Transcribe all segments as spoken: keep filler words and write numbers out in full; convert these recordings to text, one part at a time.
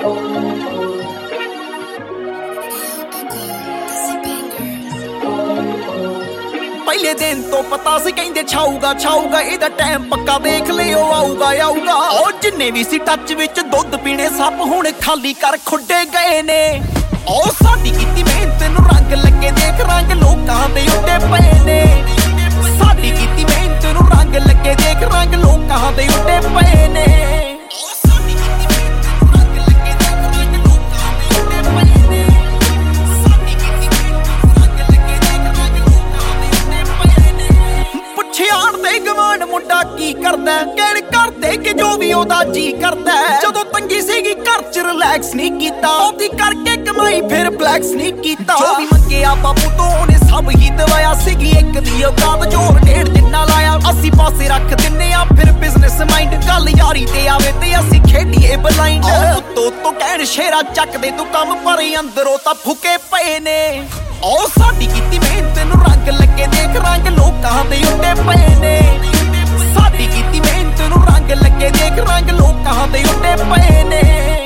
पहले दिन तो पता सी कहंदे छाऊगा छाऊगा इहदा टाइम पक्का देख लियो आऊगा आऊगा ओ जिन्ने भी सी टच विच दुध पीने सब हुण खाली कर खुड्डे गए ने ओ साडी कीती मेहनत नूं रंग लगे देख रंग लोकां दे उड्डे पए ने साडी कीती मेहनत नूं रंग लगे देख रंग लोकां दे उड्डे पए ने मुंडा की करदा कहण करदे कि जो भी ओदा जी करदा जदों तंगी सीगी घर च रिलैक्स नहीं कीता ओदी करके कमाई फिर फ्लैक्स नहीं कीता जो भी मंगेआ बाबू तो ओने सब ही दवाया सीगी एक दी औकात जोर डेढ़ जिन्ना लाया असी पासे रख दिन्ने आ फिर बिजनेस माइंड गल यारी ते आवे ते असी खेडीए ब्लाइंड तो तो कहण शेरा चक दे तू कम पर अंदरों ता फुके पए ने ओ साडी कीती मेहनत नूं रंग लगे देख रंग लोकां दे उड्डे पए ने साडी कीती मेहनत नूं रंग लगे देख रंग लोकां दे उड्डे पए ने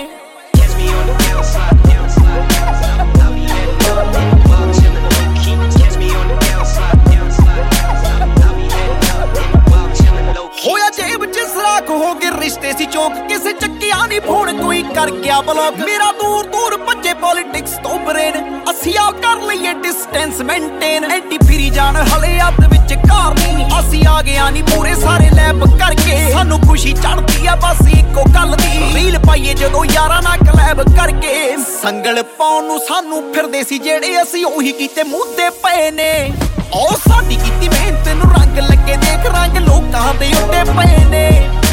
होया जेब च सराख हो गए रिश्ते सी चौक किसे चक्किया नहीं फोन कोई कर गया ब्लॉक मेरा दूर दूर भज्जे पॉलिटिक्स तो ब्रेन असी आ कर लईए डिस्टेंस मेंटेन एंटी फिरी जान हले हत्थ विच कार नहीं असी आ गया नहीं पूरे सारे लैब करके सानू खुशी चढ़दी आ बस इको गल दी रील पाइए जदों यारा ना कलैब करके संगल पाउण नूं सानू फिरदे सी जेड़े असी ओही कीते मुद्दे पए ने ओ साडी कीती मेहनत नूं रंग लगे देख रंग लोकां दे उड्डे पए ने।